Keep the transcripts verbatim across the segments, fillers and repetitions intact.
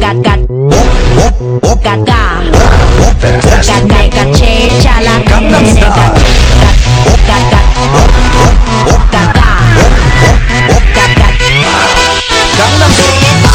오가가 오가가 오가가 내가 제일 잘 나가는 내가 오가가 오가가 오가가 강남스타일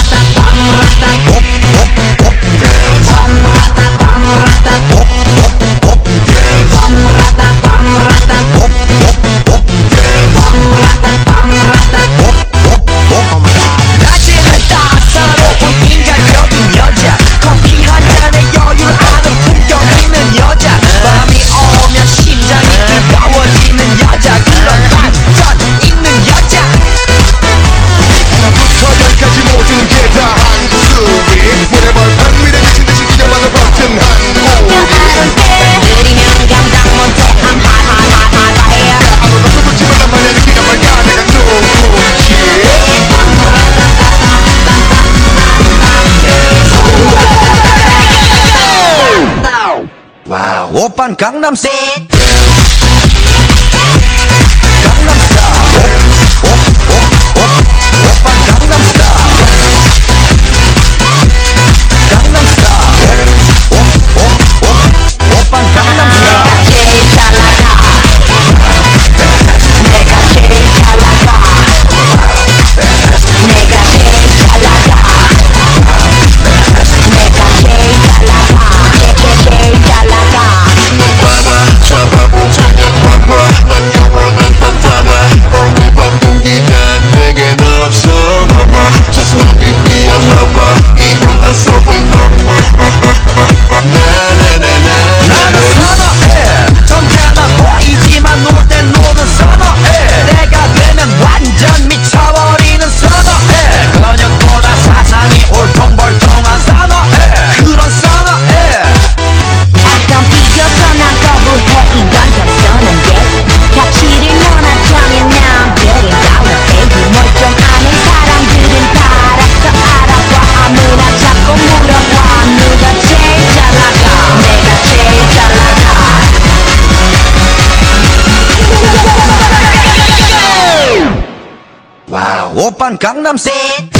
오빤 강남스타일 강남스타일 오빤 강남스타일 강남스타일 오빤 강남스타일 내가 제일 잘 나가 내가 제일 잘 나가 내가 제일 잘 나가 내가 제일 잘 나가 내가 제일 잘 나가 오빤 강남스타일